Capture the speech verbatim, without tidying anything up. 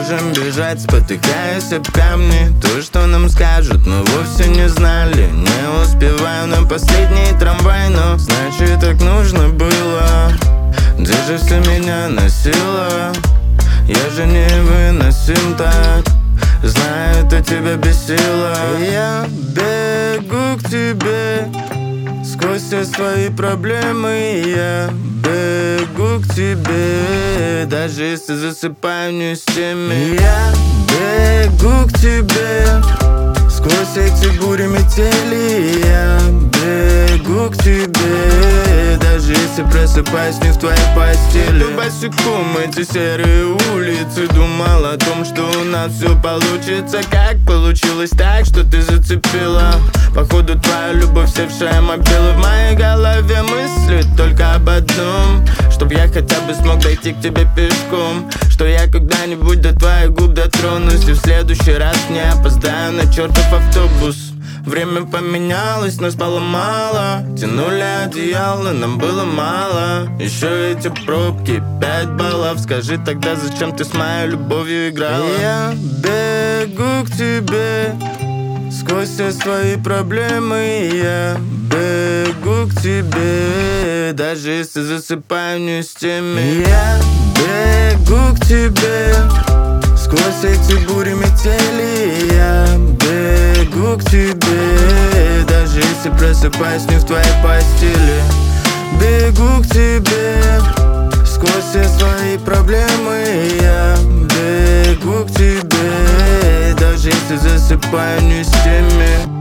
можем бежать, спотыкаясь об камни. То, что нам скажут, мы вовсе не знали. Не успеваю на последний трамвай, но значит так нужно было. Держишься меня носила, я же не выносим так. Знаю, это тебя бесило. Я бегу к тебе сквозь все свои проблемы. Я бегу к тебе, даже если засыпаю не с теми. Я бегу к тебе сквозь эти бури метели. Я бегу к тебе, даже если просыпаюсь не в твоей постели. Босиком эти серые улицы, думал о том, что у нас все получится. Как получилось так, что ты зацепила? Походу твоя любовь, севшая мобила. В моей голове мысли только об одном: чтоб я хотя бы смог дойти к тебе пешком. Что я когда-нибудь до твоих губ дотронусь, и в следующий раз не опоздаю на чертов автобус. Время поменялось, нас поломало. Тянули одеяло, нам было мало. Еще эти пробки, пять баллов. Скажи тогда, зачем ты с моей любовью играла? Я бегу к тебе сквозь все свои проблемы. Я бегу к тебе, даже если засыпаю не с теми. Я бегу к тебе сквозь эти бури метели. Я бегу к тебе, даже если просыпаюсь не в твоей постели. Бегу к тебе сквозь все свои проблемы. Я бегу к тебе, даже если засыпаю не с теми.